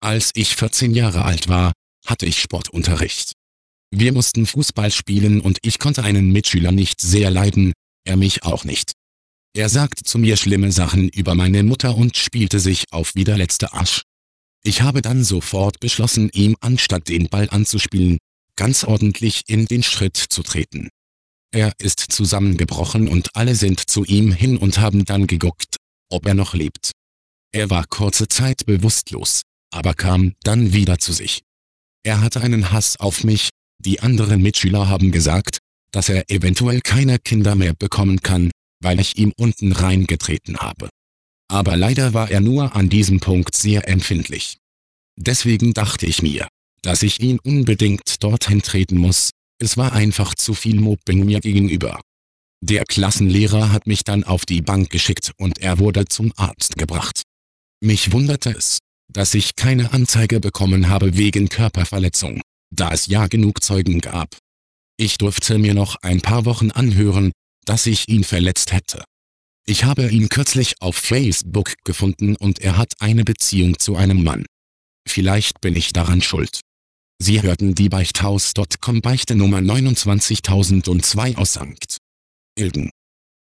Als ich 14 Jahre alt war, hatte ich Sportunterricht. Wir mussten Fußball spielen und ich konnte einen Mitschüler nicht sehr leiden, er mich auch nicht. Er sagte zu mir schlimme Sachen über meine Mutter und spielte sich auf wie der letzte Arsch. Ich habe dann sofort beschlossen, ihm anstatt den Ball anzuspielen, ganz ordentlich in den Schritt zu treten. Er ist zusammengebrochen und alle sind zu ihm hin und haben dann geguckt, ob er noch lebt. Er war kurze Zeit bewusstlos, aber kam dann wieder zu sich. Er hatte einen Hass auf mich, die anderen Mitschüler haben gesagt, dass er eventuell keine Kinder mehr bekommen kann, weil ich ihm unten reingetreten habe. Aber leider war er nur an diesem Punkt sehr empfindlich. Deswegen dachte ich mir, dass ich ihn unbedingt dorthin treten muss, es war einfach zu viel Mobbing mir gegenüber. Der Klassenlehrer hat mich dann auf die Bank geschickt und er wurde zum Arzt gebracht. Mich wunderte es, dass ich keine Anzeige bekommen habe wegen Körperverletzung, da es ja genug Zeugen gab. Ich durfte mir noch ein paar Wochen anhören, dass ich ihn verletzt hätte. Ich habe ihn kürzlich auf Facebook gefunden und er hat eine Beziehung zu einem Mann. Vielleicht bin ich daran schuld. Sie hörten die Beichthaus.com Beichte Nummer 29002 aus St. Ilgen.